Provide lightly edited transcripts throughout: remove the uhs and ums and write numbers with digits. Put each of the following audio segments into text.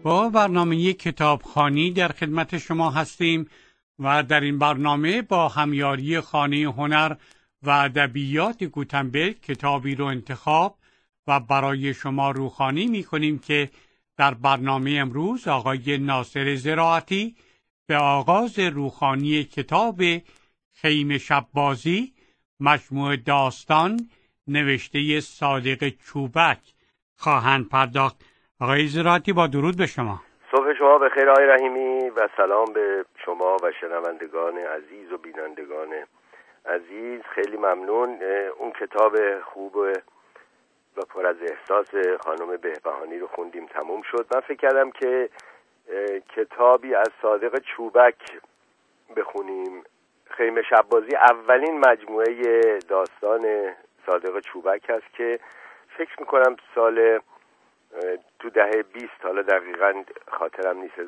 با برنامه کتابخوانی در خدمت شما هستیم و در این برنامه با همیاری خانه هنر و ادبیات گوتنبرگ کتابی رو انتخاب و برای شما روخوانی می کنیم که در برنامه امروز آقای ناصر زراعتی به آغاز روخوانی کتاب خیمه شب‌بازی مجموعه داستان نوشته صادق چوبک خواهند پرداخت. آقای زراعتی با درود به شما. صبح شما بخیر آقای رحیمی و سلام به شما و شنوندگان عزیز و بینندگان عزیز. خیلی ممنون. اون کتاب خوب و پر از احساس خانم بهبهانی رو خوندیم، تموم شد. من فکر کردم که کتابی از صادق چوبک بخونیم. خیمه شب‌بازی اولین مجموعه داستان صادق چوبک هست که فکر میکنم سال تو دهه 20، حالا دقیقاً خاطرم نیست،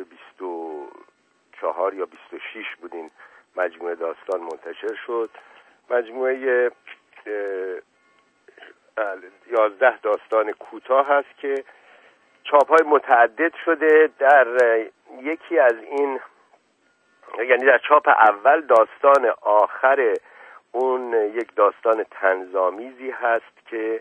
1124 یا 26 بود این مجموعه داستان منتشر شد. مجموعه 11 داستان کوتاه هست که چاپ‌های متعدد شده. در یکی از این، یعنی در چاپ اول، داستان آخر اون یک داستان طنزآمیزی هست که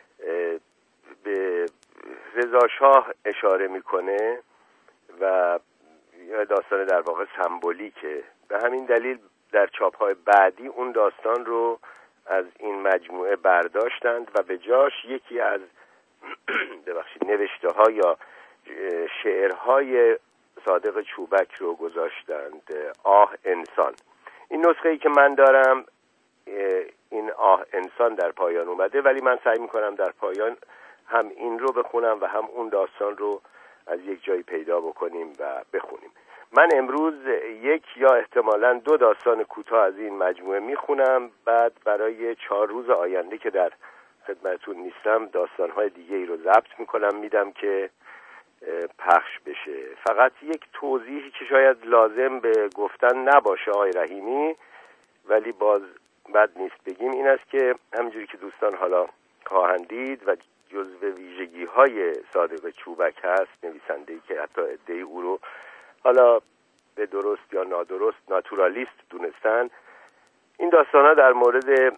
به رضا شاه اشاره میکنه و داستان در واقع سمبولیکه. به همین دلیل در چاپ‌های بعدی اون داستان رو از این مجموعه برداشتند و به جاش یکی از نوشته‌ها یا شعرهای صادق چوبک رو گذاشتند. آه انسان. این نسخه‌ای که من دارم، این آه انسان در پایان اومده، ولی من سعی میکنم در پایان هم این رو بخونم و هم اون داستان رو از یک جایی پیدا بکنیم و بخونیم. من امروز یک یا احتمالاً 2 داستان کوتاه از این مجموعه میخونم، بعد برای 4 روز آینده که در خدمتتون نیستم داستان‌های دیگه ای رو ضبط میکنم، میدم که پخش بشه. فقط یک توضیحی که شاید لازم به گفتن نباشه آقای رحیمی، ولی باز بد نیست بگیم، این است که همینجوری که دوستان حالا خواهند دید و جزو ویژگی‌های صادق چوبک هست، نویسنده‌ای که حتی ادعای او رو حالا به درست یا نادرست ناتورالیست دونستن، این داستان‌ها در مورد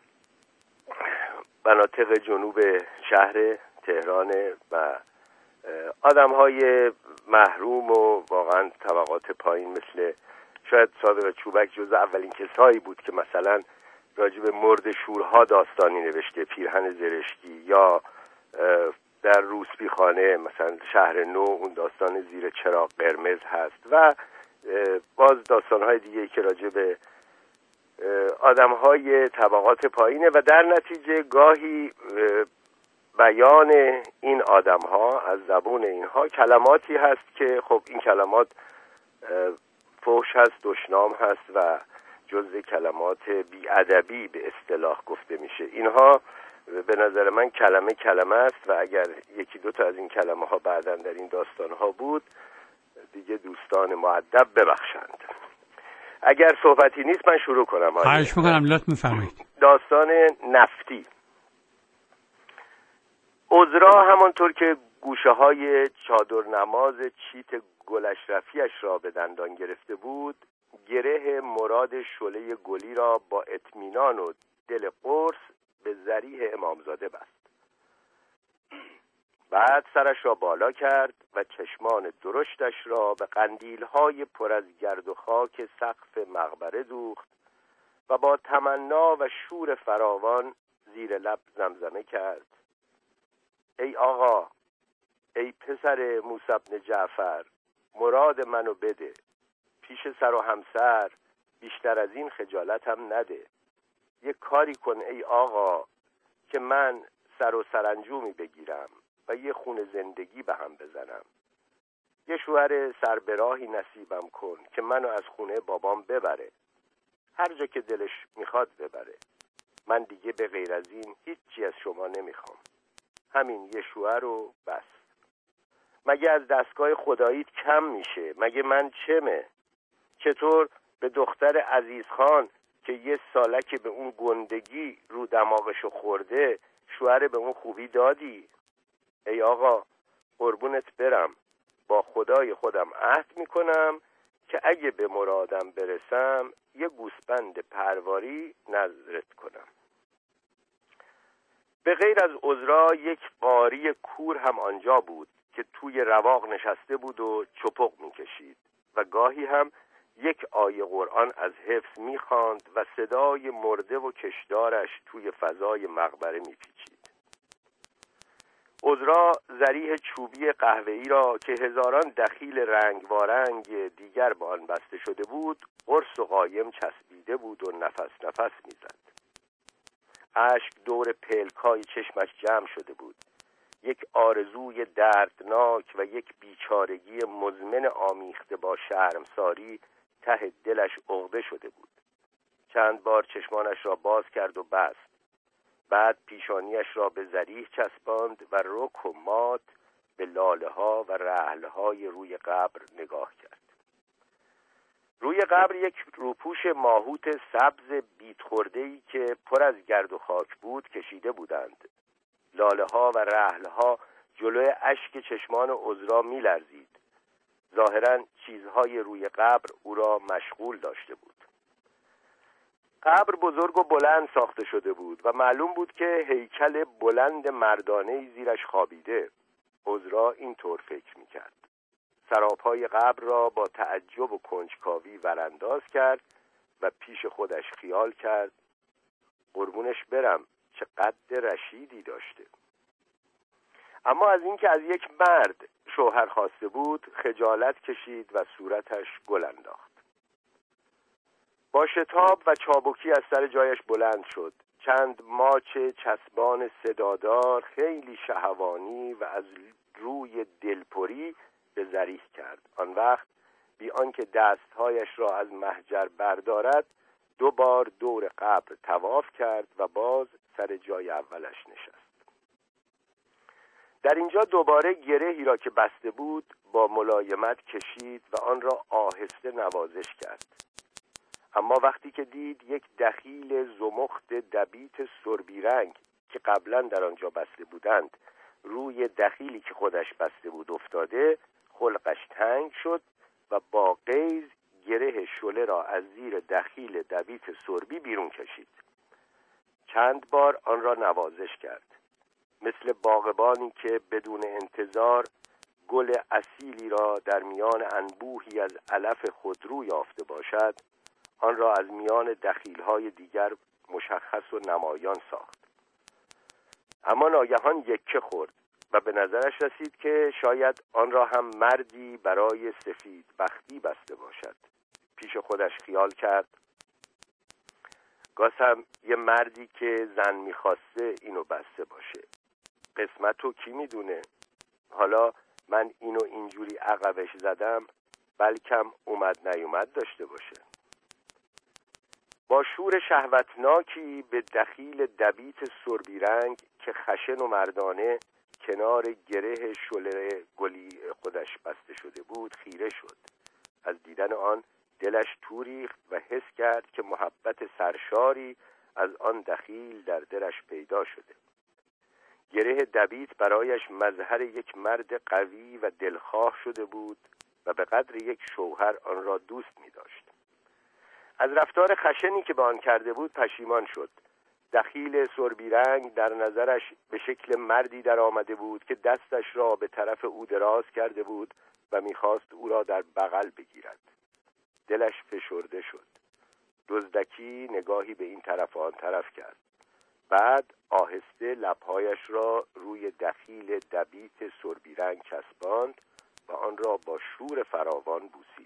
مناطق جنوب شهر تهران و آدم‌های محروم و واقعا طبقات پایین، مثل شاید صادق چوبک جزو اولین کسایی بود که مثلا راجع به مرد شورها داستانی نوشته، پیرهن زرشکی، یا در روسبی خانه مثلا شهر نو اون داستان زیر چراغ قرمز هست و باز داستان‌های دیگه که راجع به آدم‌های طبقات پایینه و در نتیجه گاهی بیان این آدم‌ها از زبون اینها کلماتی هست که خب این کلمات فحش هست، دشنام هست و جزء کلمات بی‌ادبی به اصطلاح گفته میشه. اینها به نظر من کلمه است و اگر 1-2 تا از این کلمه ها بعداً در این داستان ها بود، دیگه دوستان مؤدب ببخشند. اگر صحبتی نیست من شروع کنم. خواهش می‌کنم، لطف می‌فرمایید. داستان نفتی. عذرا همانطور که گوشه های چادر نماز چیت گل اشرفیش را به دندان گرفته بود، گره مراد شعله گلی را با اطمینان و دل قرص به ذریح امامزاده بست. بعد سرش را بالا کرد و چشمان درشتش را به قندیل‌های پر از گرد و خاک سقف مقبره دوخت و با تمنا و شور فراوان زیر لب زمزمه کرد: ای آقا، ای پسر موسی بن جعفر، مراد منو بده، پیش سر و همسر بیشتر از این خجالتم نده. یک کاری کن ای آقا که من سر و سرانجامی بگیرم و یه خونه زندگی به هم بزنم. یه شوهر سربراهی نصیبم کن که منو از خونه بابام ببره، هر جا که دلش میخواد ببره. من دیگه به غیر از این هیچی از شما نمیخوام. همین یه شوهر و بس. مگه از دستگاه خداییت کم میشه؟ مگه من چمه؟ چطور به دختر عزیز خان که یه سالک به اون گندگی رو دماغشو خورده شوهر به اون خوبی دادی؟ ای آقا قربونت برم، با خدای خودم عهد میکنم که اگه به مرادم برسم یه گوسفند پرواری نذرت کنم. به غیر از عذرا یک قاری کور هم آنجا بود که توی رواق نشسته بود و چپق میکشید و گاهی هم یک آیه قرآن از حفظ میخواند و صدای مرده و کشدارش توی فضای مقبره میپیچید. عذرا ذریح چوبی قهوه‌ای را که هزاران دخیل رنگ وارنگ دیگر به آن بسته شده بود قرص و قایم چسبیده بود و نفس نفس میزد. اشک دور پلکای چشمش جمع شده بود. یک آرزوی دردناک و یک بیچارگی مزمن آمیخته با شرمساری ته دلش عقده شده بود. چند بار چشمانش را باز کرد و بست. بعد پیشانیش را به ذریح چسباند و رک و مات به لاله ها و رحل های روی قبر نگاه کرد. روی قبر یک روپوش ماهوت سبز بیت خورده‌ای که پر از گرد و خاک بود کشیده بودند. لاله ها و رحل ها جلوی اشک چشمان عذرا می لرزید. ظاهراً چیزهای روی قبر او را مشغول داشته بود. قبر بزرگ و بلند ساخته شده بود و معلوم بود که هیکل بلند مردانه‌ای زیرش خوابیده. عذرا اینطور فکر می‌کرد. سراپای قبر را با تعجب و کنجکاوی ورانداز کرد و پیش خودش خیال کرد قربونش برم چه قد رشیدی داشته. اما از اینکه از یک مرد شوهر خواسته بود خجالت کشید و صورتش گل انداخت. با شتاب و چابکی از سر جایش بلند شد. چند ماچ چسبان صدادار خیلی شهوانی و از روی دلپری به ذریح کرد. آن وقت بی آنکه دستهایش را از محجر بردارد 2 بار دور قبر طواف کرد و باز سر جای اولش نشست. در اینجا دوباره گرهی را که بسته بود با ملایمت کشید و آن را آهسته نوازش کرد. اما وقتی که دید یک دخیل زمخت دبیت سربی رنگ که قبلا در آنجا بسته بودند روی دخیلی که خودش بسته بود افتاده خلقش تنگ شد و با غیظ گره شله را از زیر دخیل دبیت سربی بیرون کشید. چند بار آن را نوازش کرد. مثل باغبانی که بدون انتظار گل اصیلی را در میان انبوهی از علف خودرو یافته باشد آن را از میان دخیل‌های دیگر مشخص و نمایان ساخت. اما ناگهان یکه خورد و به نظرش رسید که شاید آن را هم مردی برای سفید بختی بسته باشد. پیش خودش خیال کرد گاسم یه مردی که زن میخواسته اینو بسته باشه. قسمتو کی میدونه؟ حالا من اینو اینجوری عقبش زدم بلکم اومد نیومد داشته باشه. با شور شهوتناکی به دخیل دبیت سربی رنگ که خشن و مردانه کنار گره شله گلی خودش بسته شده بود خیره شد. از دیدن آن دلش تو ریخت و حس کرد که محبت سرشاری از آن دخیل در دلش پیدا شده. گره دبیت برایش مظهر یک مرد قوی و دلخواه شده بود و به قدر یک شوهر آن را دوست می داشت. از رفتار خشنی که به آن کرده بود پشیمان شد. دخیل سربی رنگ در نظرش به شکل مردی در آمده بود که دستش را به طرف او دراز کرده بود و می‌خواست او را در بغل بگیرد. دلش فشرده شد. دزدکی نگاهی به این طرف و آن طرف کرد. بعد آهسته لب‌هایش را روی دخیل دبیت سربی رنگ چسباند و آن را با شور فراوان بوسید.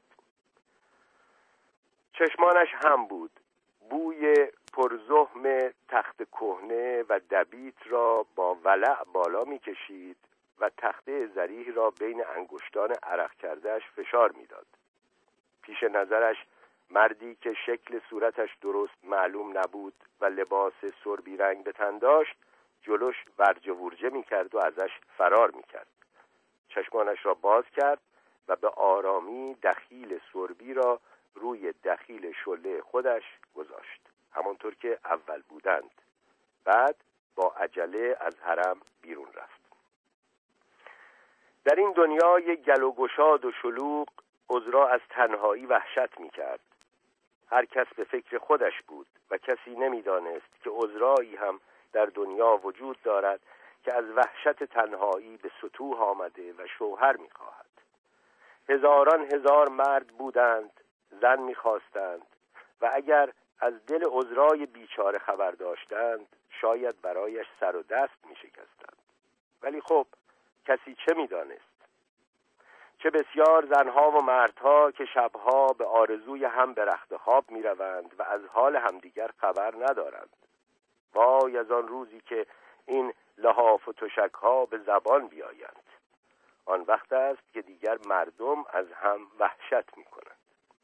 چشمانش هم بود. بوی پرزخم تخت کهنه و دبیت را با ولع بالا می‌کشید و تخته ذریح را بین انگشتان عرق کردهش فشار می‌داد. پیش نظرش مردی که شکل صورتش درست معلوم نبود و لباس سربی رنگ به تن داشت جلوش ورجه ورجه می‌کرد و ازش فرار می‌کرد. چشمانش را باز کرد و به آرامی دخیل سربی را روی دخیل شله خودش گذاشت، همانطور که اول بودند. بعد با عجله از حرم بیرون رفت. در این دنیای گل و گشاد و شلوغ عذرا از تنهایی وحشت می‌کرد. هر کس به فکر خودش بود و کسی نمی‌دانست که عذرایی هم در دنیا وجود دارد که از وحشت تنهایی به سطوح آمده و شوهر می‌خواهد. هزاران هزار مرد بودند، زن می‌خواستند و اگر از دل عذرای بیچاره خبر داشتند شاید برایش سر و دست می‌شکستند. ولی خب کسی چه می‌دانست؟ چه بسیار زنها و مردها که شبها به آرزوی هم به رخت خواب می‌روند و از حال همدیگر خبر ندارند. وای از آن روزی که این لحاف و تشک‌ها به زبان بیایند. آن وقت است که دیگر مردم از هم وحشت می‌کنند.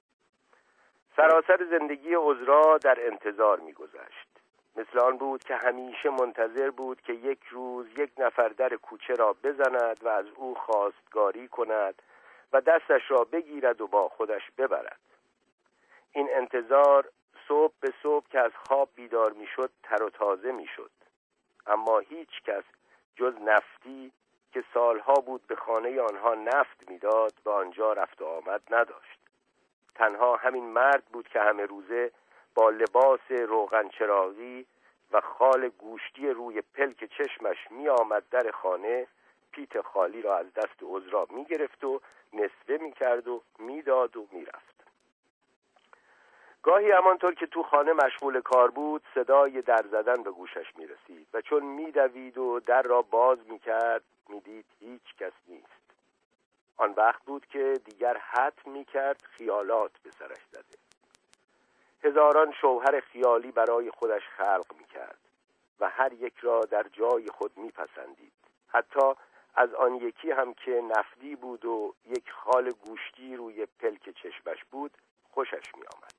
سراسر زندگی عذرا در انتظار می‌گذشت. مثل آن بود که همیشه منتظر بود که یک روز یک نفر در کوچه را بزند و از او خواستگاری کند و دستش را بگیرد و با خودش ببرد. این انتظار صبح به صبح که از خواب بیدار میشد تر و تازه میشد. اما هیچ کس جز نفتی که سالها بود به خانه آنها نفت میداد به آنجا رفت و آمد نداشت. تنها همین مرد بود که همه روزه با لباس روغن چراغی و خال گوشتی روی پلک چشمش می آمد در خانه، پیت خالی را از دست عذرا می گرفت و نصفه می کرد و می داد و می رفت. گاهی همانطور که تو خانه مشغول کار بود صدای در زدن به گوشش می رسید و چون می دوید و در را باز می کرد می دید هیچ کس نیست. آن وقت بود که دیگر حتم می کرد خیالات به سرش زده. هزاران شوهر خیالی برای خودش خلق می کرد و هر یک را در جای خود می پسندید. حتی از آن یکی هم که نفدی بود و یک خال گوشتی روی پلک چشمش بود خوشش می آمد.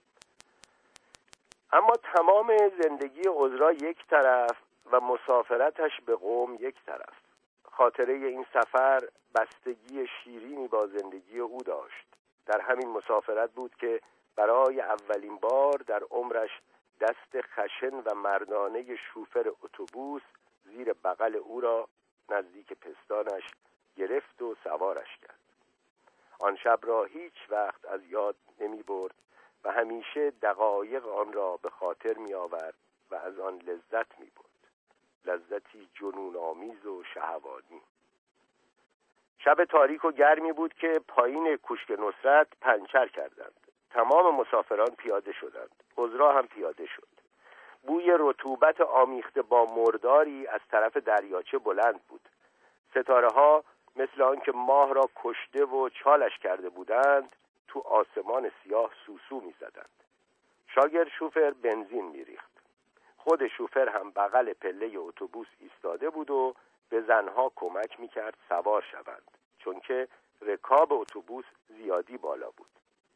اما تمام زندگی عذرا یک طرف و مسافرتش به قم یک طرف. خاطره این سفر بستگی شیرینی با زندگی او داشت. در همین مسافرت بود که برای اولین بار در عمرش دست خشن و مردانه شوفر اتوبوس زیر بغل او را نزدیک پستانش گرفت و سوارش کرد. آن شب را هیچ وقت از یاد نمی برد و همیشه دقایق آن را به خاطر می آورد و از آن لذت می برد. لذتی جنون آمیز و شهوانی. شب تاریک و گرمی بود که پایین کوشک نصرت پنچر کردند. تمام مسافران پیاده شدند. عذرا هم پیاده شد. بوی رطوبت آمیخته با مرداری از طرف دریاچه بلند بود. ستاره ها مثل آنکه ماه را کشته و چالش کرده بودند تو آسمان سیاه سوسو می زدند. شاگرد شوفر بنزین می ریخت. خود شوفر هم بغل پله اتوبوس ایستاده بود و به زنها کمک می کرد سوار شوند چون که رکاب اتوبوس زیادی بالا بود.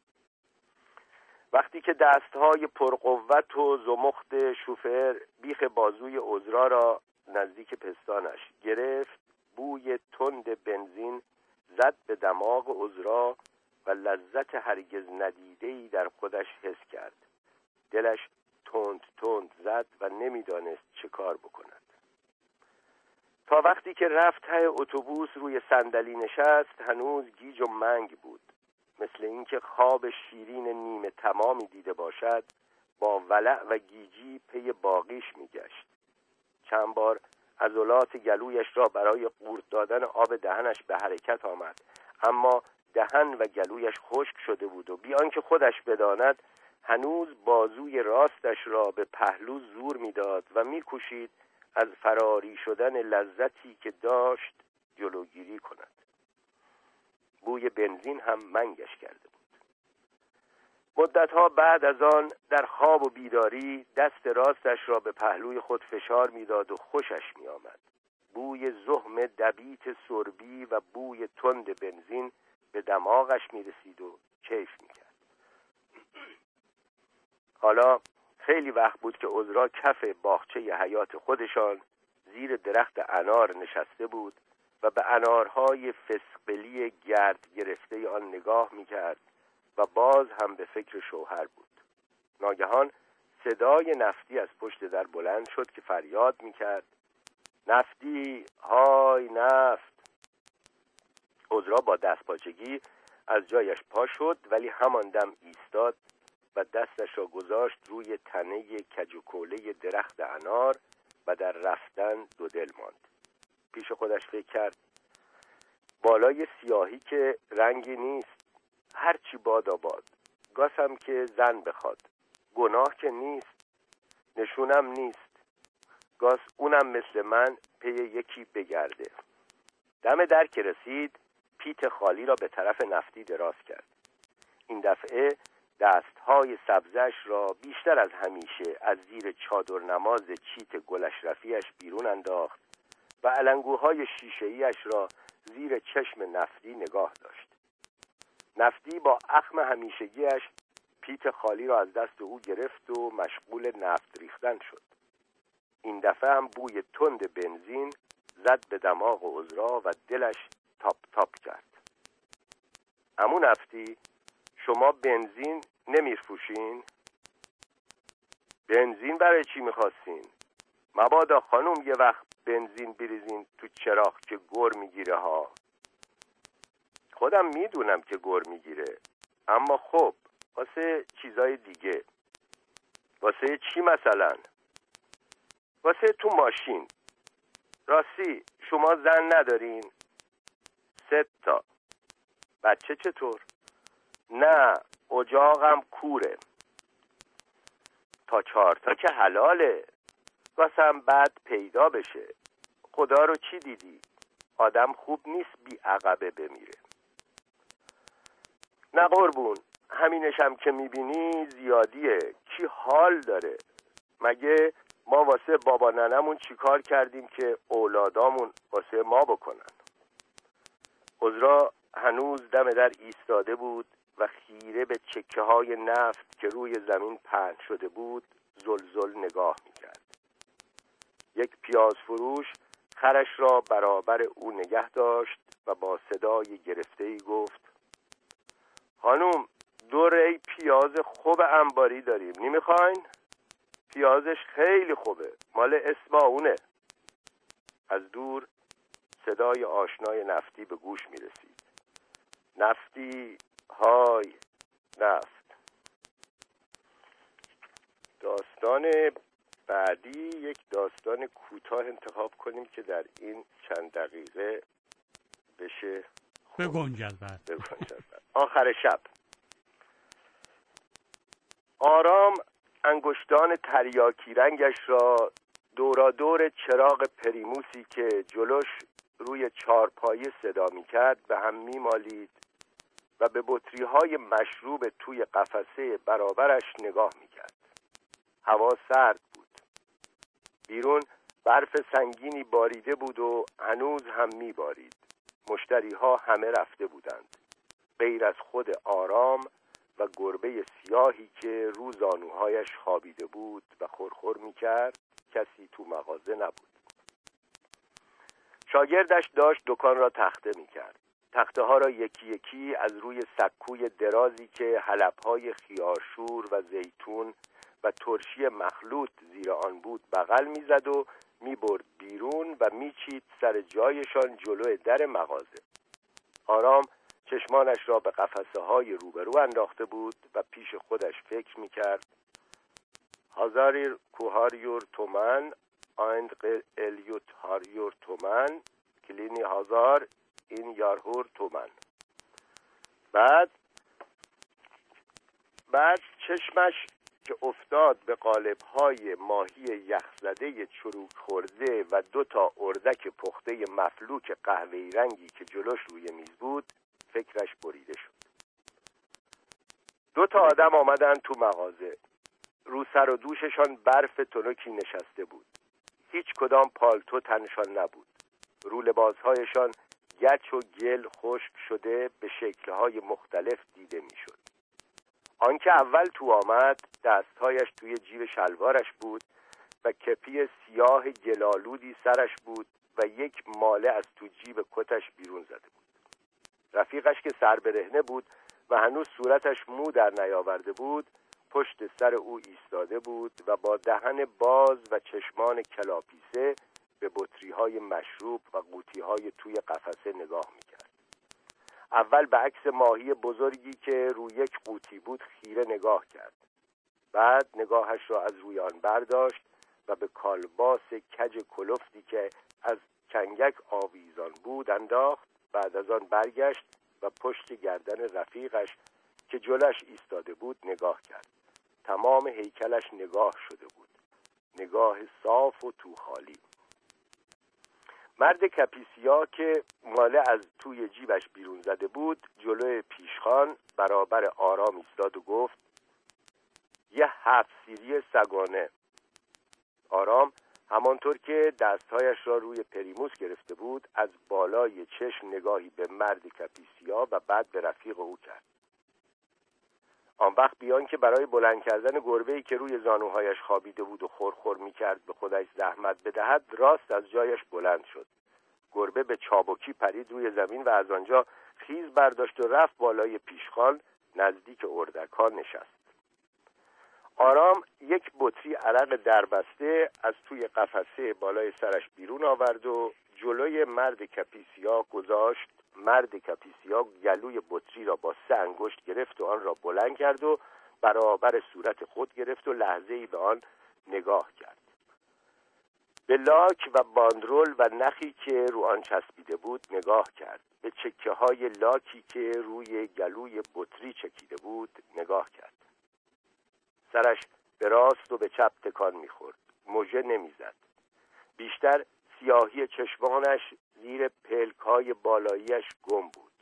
وقتی که دستهای پرقوت و زمخت شوفر بیخ بازوی عذرا را نزدیک پستانش گرفت، بوی تند بنزین زد به دماغ عذرا و لذت هرگز ندیده‌ای در خودش حس کرد. دلش تند تند زد و نمیدانست چه کار بکند. تا وقتی که رفت ته اتوبوس روی صندلی نشست هنوز گیج و منگ بود. مثل اینکه خواب شیرین نیمه تمامی دیده باشد با ولع و گیجی پی باقیش میگشت. چند بار عضلات گلویش را برای قورت دادن آب دهنش به حرکت آمد، اما دهن و گلویش خشک شده بود و بی آنکه خودش بداند هنوز بازوی راستش را به پهلو زور میداد و میکوشید از فراری شدن لذتی که داشت جلوگیری کند. بوی بنزین هم منگش کرده بود. مدتها بعد از آن در خواب و بیداری دست راستش را به پهلوی خود فشار میداد و خوشش میآمد. بوی زهم دبیت سربی و بوی تند بنزین به دماغش میرسید و کیف میکرد. حالا خیلی وقت بود که عذرا کف باغچه حیات خودشان زیر درخت انار نشسته بود و به انارهای فسقلی گرد گرفته آن نگاه میکرد و باز هم به فکر شوهر بود. ناگهان صدای نفتی از پشت در بلند شد که فریاد میکرد: نفتی، های نفت! عذرا با دستپاچگی از جایش پا شد، ولی همان دم ایستاد و دستش را گذاشت روی تنه کج و کوله درخت انار و در رفتن دو دل ماند. پیش خودش فکر کرد بالای سیاهی که رنگی نیست، هرچی بادا باد. گاسم که زن بخواد، گناه که نیست، نشونم نیست. گاس اونم مثل من پی یکی بگرده. دم در که رسید، پیت خالی را به طرف نفتی دراز کرد. این دفعه دستهای سبزش را بیشتر از همیشه از زیر چادر نماز چیت گل اشرفیش بیرون انداخت و علنگوهای شیشه‌ایش را زیر چشم نفتی نگاه داشت. نفتی با اخم همیشگیش پیت خالی را از دست او گرفت و مشغول نفت ریختن شد. این دفعه هم بوی تند بنزین زد به دماغ عذرا و دلش تاپ تاپ کرد. عمو نفتی، شما بنزین نمیفروشین؟ بنزین برای چی میخواستین؟ مبادا خانم یه وقت بنزین بریزین تو چراغ که گر میگیره ها. خودم میدونم که گر میگیره، اما خب واسه چیزای دیگه. واسه چی مثلا؟ واسه تو ماشین. راستی شما زن ندارین؟ 3 تا. بچه چطور؟ نه، اجاقم کوره. تا 4 تا که حلاله. واسم بعد پیدا بشه. خدا رو چی دیدی؟ آدم خوب نیست بی عقبه بمیره. نه قربون، همینشم که میبینی زیادیه. کی حال داره؟ مگه ما واسه بابا ننمون چی کار کردیم که اولادامون واسه ما بکنن؟ عذرا هنوز دم در ایستاده بود و خیره به چکه های نفت که روی زمین پهن شده بود زلزل نگاه میکرد. یک پیاز فروش خرش را برابر او نگه داشت و با صدای گرفته‌ای گفت خانوم 2 ری پیاز خوب انباری داریم، نمیخواین؟ پیازش خیلی خوبه، مال اصفهونه. از دور صدای آشنای نفتی به گوش میرسید. نفتی، های نفت. داستان بعدی یک داستان کوتاه انتخاب کنیم که در این چند دقیقه بشه بگنجد. آخر شب آرام انگشتان تریاکی رنگش را دورادور چراغ پریموسی که جلوش روی چارپایه صدا می‌کرد به هم می‌مالید و به بطری‌های مشروب توی قفسه برابرش نگاه می‌کرد. هوا سرد بود. بیرون برف سنگینی باریده بود و هنوز هم می‌بارید. مشتری‌ها همه رفته بودند، غیر از خود آرام و گربه سیاهی که رو زانوهایش خوابیده بود و خورخور می‌کرد. کسی تو مغازه نبود. شاگردش داشت دکان را تخته می‌کرد. تخته ها را یکی یکی از روی سکوی درازی که حلب‌های خیارشور و زیتون و ترشی مخلوط زیر آن بود بغل می‌زد و می‌برد بیرون و می‌چید سر جایشان جلوی در مغازه. آرام چشمانش را به قفسه‌های روبرو انداخته بود و پیش خودش فکر می‌کرد هزاریر کوهاریور تومن ایند الیوت هاریور تومن کلینی هزار این یارهور تومن. بعد چشمش که افتاد به قالب‌های ماهی یخزده چروک خورده و 2 تا اردک پخته مفلوک قهوه‌ای رنگی که جلوش روی میز بود، فکرش بریده شد. 2 تا آدم آمدن تو مغازه. رو سر و دوششان برف تنکی نشسته بود. هیچ کدام پالتو تنشان نبود. رو لباسهایشان گچ و گل خشک شده به شکل‌های مختلف دیده می‌شد. آنکه اول تو آمد دستهایش توی جیب شلوارش بود و کپی سیاه گلالودی سرش بود و یک ماله از تو جیب کتش بیرون زده بود. رفیقش که سر برهنه بود و هنوز صورتش مو در نیاورده بود پشت سر او ایستاده بود و با دهن باز و چشمان کلاپیسه به بطری‌های مشروب و قوطی‌های توی قفسه نگاه می‌کرد. اول به عکس ماهی بزرگی که روی یک قوطی بود خیره نگاه کرد. بعد نگاهش را از روی آن برداشت و به کالباس کج کلفتی که از کنگک آویزان بود انداخت. بعد از آن برگشت و پشت گردن رفیقش که جلوش ایستاده بود نگاه کرد. تمام هیکلش نگاه شده بود، نگاه صاف و توخالی. مرد کپیسیا که ماله از توی جیبش بیرون زده بود جلوی پیشخوان برابر آرام ایستاد و گفت: یه 7 سیری سگانه. آرام همانطور که دستهایش را روی پریموس گرفته بود از بالای چشم نگاهی به مرد کپیسیا و بعد به رفیق او کرد. آن وقت بیان که برای بلند کردن گربه‌ای که روی زانوهایش خوابیده بود و خورخور می‌کرد به خودش زحمت بدهد راست از جایش بلند شد. گربه به چابکی پرید روی زمین و از آنجا خیز برداشت و رفت بالای پیشخوان نزدیک اردک‌ها نشست. آرام یک بطری عرق دربسته از توی قفسه بالای سرش بیرون آورد و جلوی مرد کپیسیا گذاشت. مرد کپیسیا گلوی بطری را با 3 انگشت گرفت و آن را بلند کرد و برابر صورت خود گرفت و لحظه‌ای به آن نگاه کرد. به لاک و باندرول و نخی که رو آن چسبیده بود نگاه کرد. به چکه‌های لاکی که روی گلوی بطری چکیده بود نگاه کرد. سرش به راست و به چپ تکان می‌خورد. مژه نمی‌زد. بیشتر سیاهی چشمانش زیر پلک‌های بالاییش گم بود.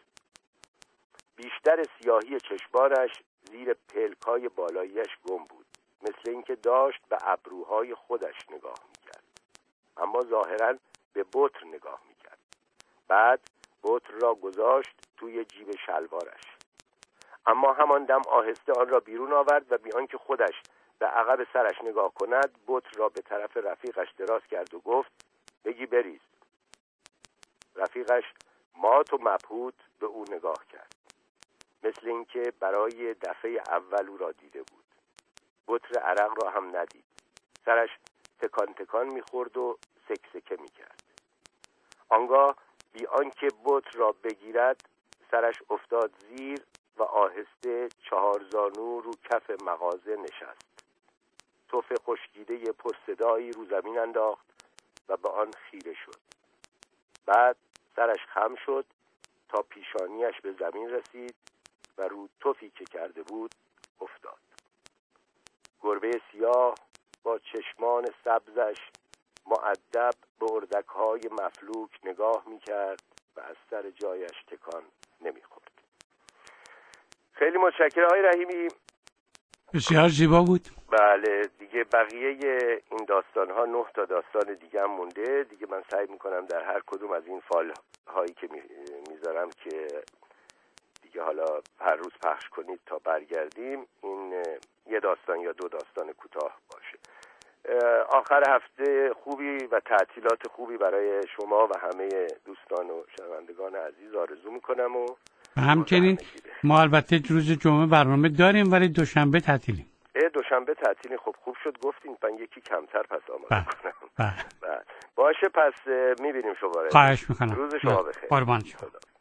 مثل اینکه داشت به ابروهای خودش نگاه می‌کرد. اما ظاهراً به بطر نگاه می‌کرد. بعد بطر را گذاشت توی جیب شلوارش. اما همان دم آهسته آن را بیرون آورد و بی آنکه خودش به عقب سرش نگاه کند بطر را به طرف رفیقش دراز کرد و گفت: بگی بریز. رفیقش مات و مبهوت به او نگاه کرد، مثل اینکه برای دفعه اول او را دیده بود. بطر عرق را هم ندید. سرش تکان تکان می‌خورد و سکسکه می‌کرد. آنگاه بی آنکه بطر را بگیرد سرش افتاد زیر و آهسته 4 زانو رو کف مغازه نشست. تف خشکیده پرصدایی رو زمین انداخت و به آن خیره شد. بعد سرش خم شد تا پیشانیش به زمین رسید و رو تفی که کرده بود افتاد. گربه سیاه با چشمان سبزش مؤدب به اردک‌های مفلوک نگاه می‌کرد و از سر جایش تکان نمی‌خورد. خیلی متشکرم آقای رحیمی. بسیار زیبا بود. بله دیگه بقیه این داستان‌ها 9 تا داستان دیگه هم مونده. دیگه من سعی می‌کنم در هر کدوم از این فایل‌هایی که میذارم که دیگه حالا هر روز پخش کنید تا برگردیم این یه داستان یا 2 داستان کوتاه باشه. آخر هفته خوبی و تعطیلات خوبی برای شما و همه دوستان و شنوندگان عزیز آرزو میکنم و همچنین ما البته روز جمعه برنامه داریم ولی دوشنبه تعطیلیم. دوشنبه تعطیلی. خب خوب شد گفتین من یکی کمتر پس آماده کنم. بله. باشه پس میبینیم شما. خواهش میکنم. روز شما بخیر. قربان شما.